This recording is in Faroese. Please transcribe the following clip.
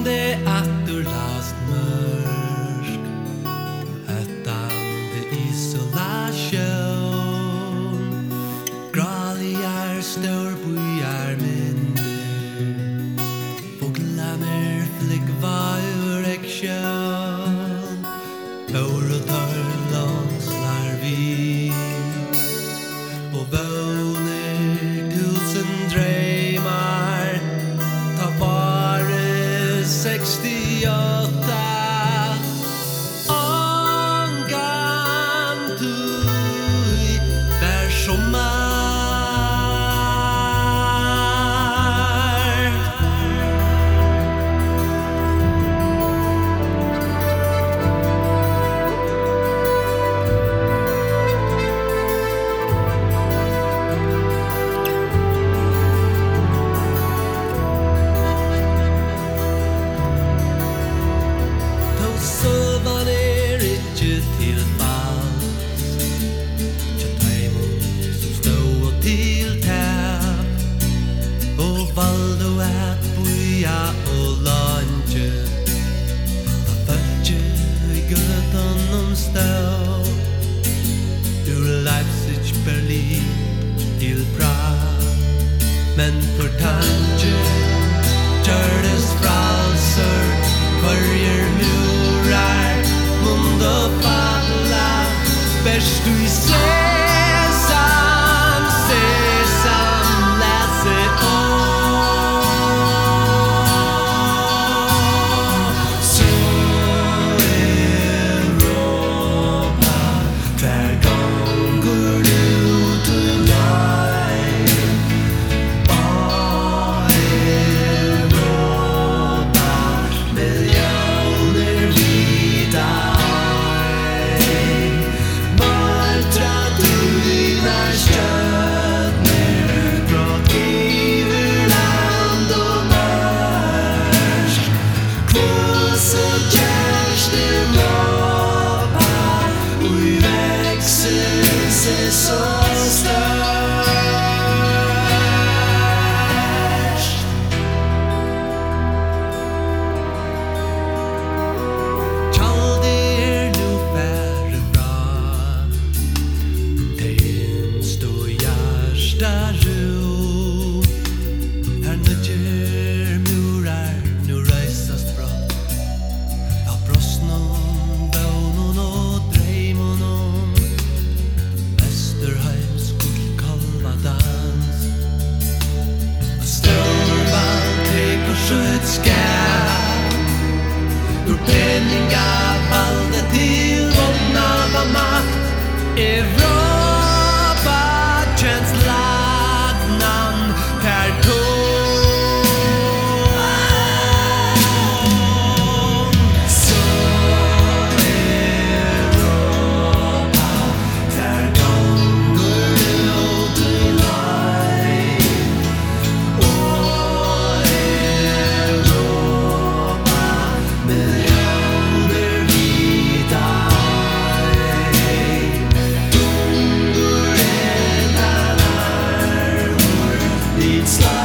det atterlast mörk höttande isolation graliar storbyar minder fåglarna flygva ur action Orotar långslar vi och vånar tusen drömmar ta bara 68 Angan du vär sommar Valdo at buia og lanje A fødje I gøtan stå Ur Leipzig, Berlin til Prag Men for tanje Gjørdes fralser Kvarjer murar Mund og falla Best du I sesam Læse Ur penninga valde till våldnava makt Europa känns lagnan per Så Europa där gånger ut I liv Och Europa miljoner vida Dungur en armor Ditt slag